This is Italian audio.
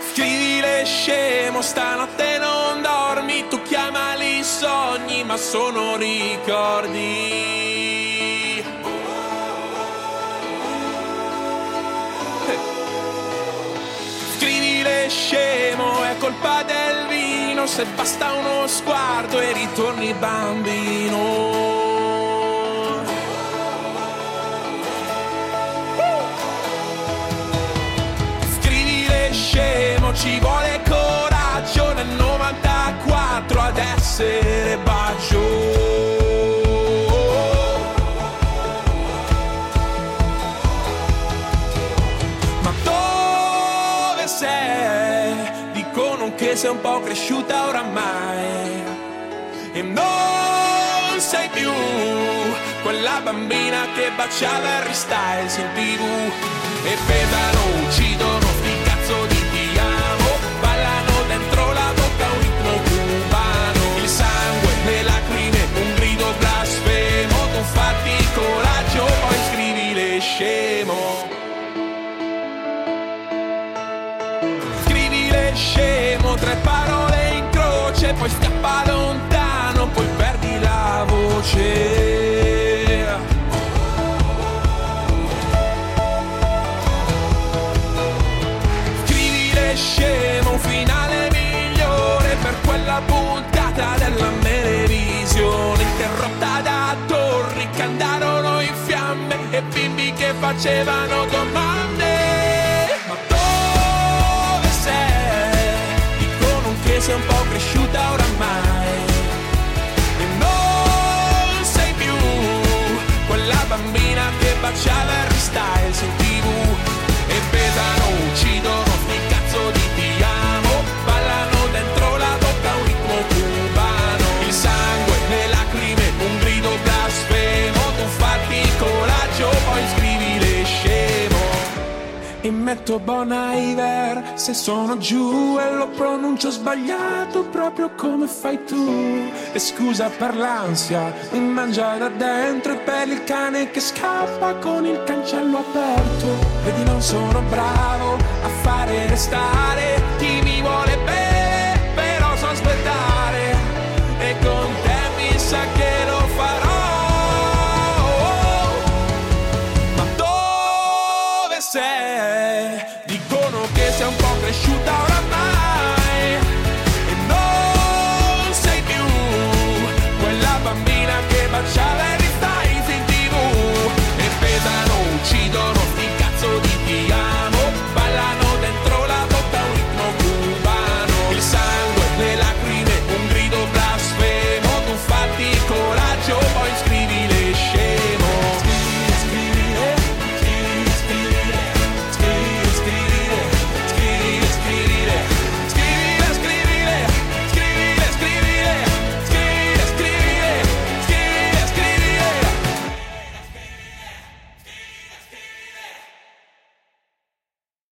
Scrivile scemo, stanotte non dormi, tu chiamali sogni, ma sono ricordi. Scrivile scemo, è colpa del vino, se basta uno sguardo e ritorni bambino. Scemo, ci vuole coraggio nel 94 ad essere bacio. Ma dove sei? Dicono che sei un po' cresciuta oramai e non sei più quella bambina che baciava Harry Styles in TV. E pesano, uccidono sti cazzo di ti amo, ballano dentro la bocca un ritmo cubano. Il sangue, le lacrime, un grido blasfemo. Tu fatti coraggio, poi scrivile scemo. Scrivile scemo, 3 parole in croce, poi scappa lontano, poi perdi la voce. Scemo, un finale migliore per quella puntata della televisione, interrotta da torri che andarono in fiamme e bimbi che facevano domande. Ma dove sei? Dicono che sei un po' cresciuta oramai e non sei più quella bambina che baciava Harry Styles in TV. E pesano, uccidono sti cazzo di ti amo, ballano dentro la bocca un ritmo cubano. Il sangue, le lacrime, un grido blasfemo. Tu fatti coraggio, poi scrivile scemo. E metto Bon Iver se sono giù e lo pronuncio sbagliato proprio come fai tu. E scusa per l'ansia, mi mangia da dentro, e per il cane che scappa con il cancello aperto. Vedi non sono bravo a fare restare, ti